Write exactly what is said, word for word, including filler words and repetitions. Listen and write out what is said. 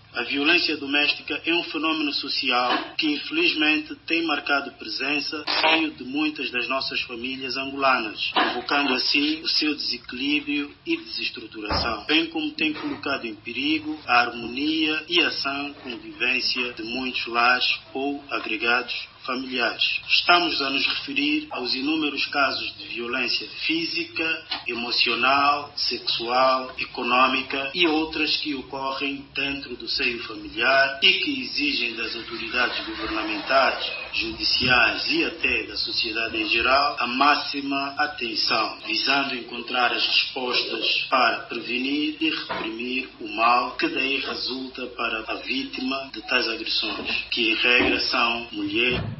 A violência doméstica é um fenômeno social que infelizmente tem marcado presença no seio de muitas das nossas famílias angolanas, provocando assim o seu desequilíbrio e desestruturação, bem como tem colocado em perigo a harmonia e a sã convivência de muitos lares ou agregados familiares. Estamos a nos referir aos inúmeros casos de violência física, emocional, sexual, econômica e outras que ocorrem dentro do seio familiar e que exigem das autoridades governamentais, judiciais e até da sociedade em geral a máxima atenção, visando encontrar as respostas para prevenir e reprimir o mal que daí resulta para a vítima de tais agressões, que em regra são mulheres,